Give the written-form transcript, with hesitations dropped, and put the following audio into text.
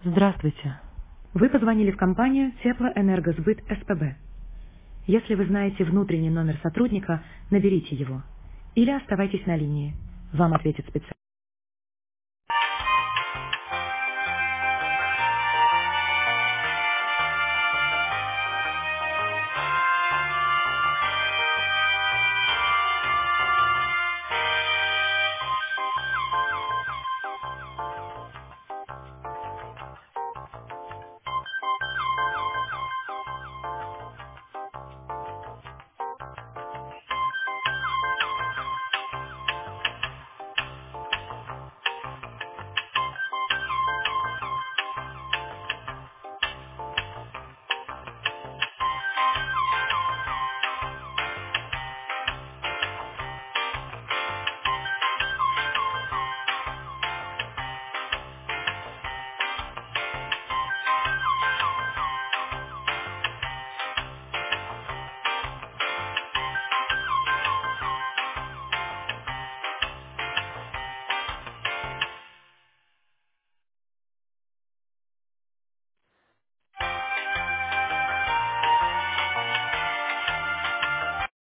Здравствуйте. Вы позвонили в компанию Теплоэнергосбыт СПБ. Если вы знаете внутренний номер сотрудника, наберите его. Или оставайтесь на линии. Вам ответит специалист.